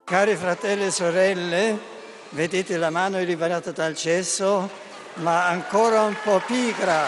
Cari fratelli e sorelle, vedete la mano è liberata dal cesso, ma ancora un po' pigra.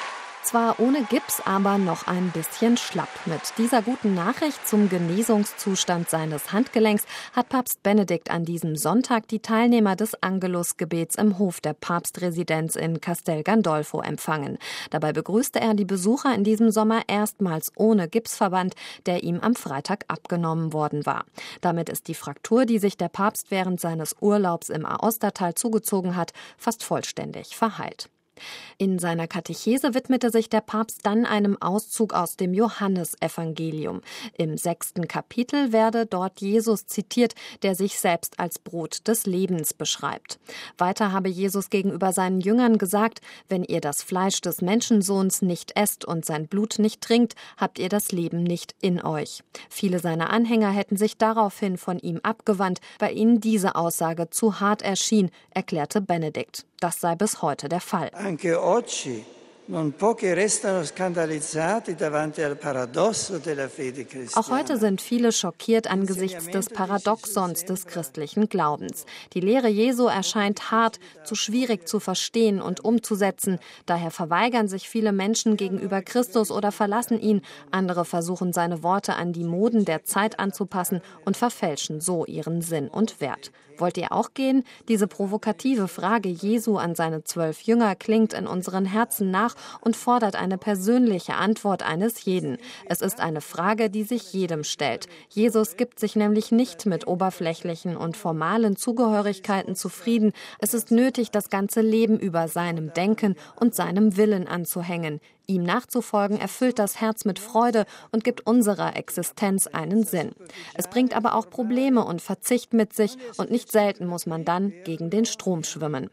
Zwar ohne Gips, aber noch ein bisschen schlapp. Mit dieser guten Nachricht zum Genesungszustand seines Handgelenks hat Papst Benedikt an diesem Sonntag die Teilnehmer des Angelusgebets im Hof der Papstresidenz in Castel Gandolfo empfangen. Dabei begrüßte er die Besucher in diesem Sommer erstmals ohne Gipsverband, der ihm am Freitag abgenommen worden war. Damit ist die Fraktur, die sich der Papst während seines Urlaubs im Aostatal zugezogen hat, fast vollständig verheilt. In seiner Katechese widmete sich der Papst dann einem Auszug aus dem Johannesevangelium. Im 6. Kapitel werde dort Jesus zitiert, der sich selbst als Brot des Lebens beschreibt. Weiter habe Jesus gegenüber seinen Jüngern gesagt: Wenn ihr das Fleisch des Menschensohns nicht esst und sein Blut nicht trinkt, habt ihr das Leben nicht in euch. Viele seiner Anhänger hätten sich daraufhin von ihm abgewandt, weil ihnen diese Aussage zu hart erschien, erklärte Benedikt. Das sei bis heute der Fall. Anche oggi non pochi restano scandalizzati davanti al paradosso della fede cristiana. Auch heute sind viele schockiert angesichts des Paradoxons des christlichen Glaubens. Die Lehre Jesu erscheint hart, zu schwierig zu verstehen und umzusetzen. Daher verweigern sich viele Menschen gegenüber Christus oder verlassen ihn. Andere versuchen, seine Worte an die Moden der Zeit anzupassen und verfälschen so ihren Sinn und Wert. Wollt ihr auch gehen? Diese provokative Frage Jesu an seine 12 Jünger klingt in unseren Herzen nach und fordert eine persönliche Antwort eines jeden. Es ist eine Frage, die sich jedem stellt. Jesus gibt sich nämlich nicht mit oberflächlichen und formalen Zugehörigkeiten zufrieden. Es ist nötig, das ganze Leben über seinem Denken und seinem Willen anzuhängen. Ihm nachzufolgen erfüllt das Herz mit Freude und gibt unserer Existenz einen Sinn. Es bringt aber auch Probleme und Verzicht mit sich und nicht selten muss man dann gegen den Strom schwimmen.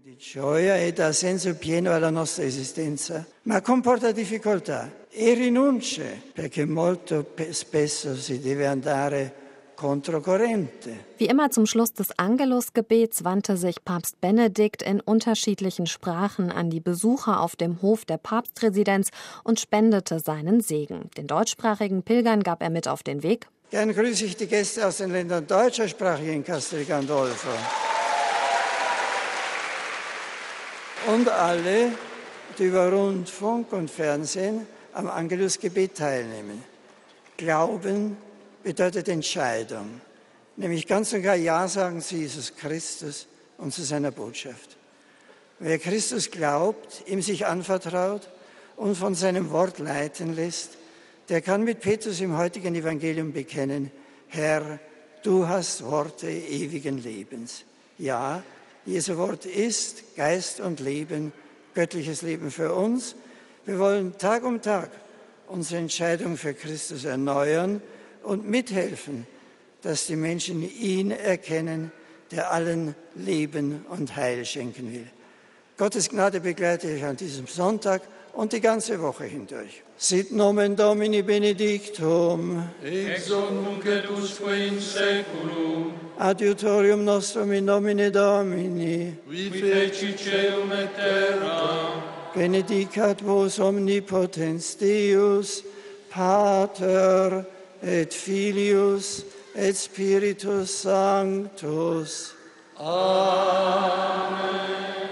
Gioia e dà senso pieno alla nostra esistenza, ma comporta difficoltà e rinunce, perché molto spesso si deve andare controcorrente. Wie immer zum Schluss des Angelusgebets wandte sich Papst Benedikt in unterschiedlichen Sprachen an die Besucher auf dem Hof der Papstresidenz und spendete seinen Segen. Den deutschsprachigen Pilgern gab er mit auf den Weg: Gern grüße ich die Gäste aus den Ländern deutscher Sprache hier in Castel Gandolfo. Und alle, die über Rundfunk und Fernsehen am Angelusgebet teilnehmen. Glauben bedeutet Entscheidung, nämlich ganz und gar Ja sagen zu Jesus Christus und zu seiner Botschaft. Wer Christus glaubt, ihm sich anvertraut und von seinem Wort leiten lässt, der kann mit Petrus im heutigen Evangelium bekennen: Herr, du hast Worte ewigen Lebens. Ja, Jesu Wort ist Geist und Leben, göttliches Leben für uns. Wir wollen Tag um Tag unsere Entscheidung für Christus erneuern und mithelfen, dass die Menschen ihn erkennen, der allen Leben und Heil schenken will. Gottes Gnade begleite euch an diesem Sonntag und die ganze Woche hindurch. Sit nomen Domini benedictum. Ex hoc nunc et usque in saeculum. Adiutorium nostrum in nomine Domini. Qui feci caelum et terra. Benedicat vos omnipotens Deus, Pater et Filius et Spiritus Sanctus. Amen.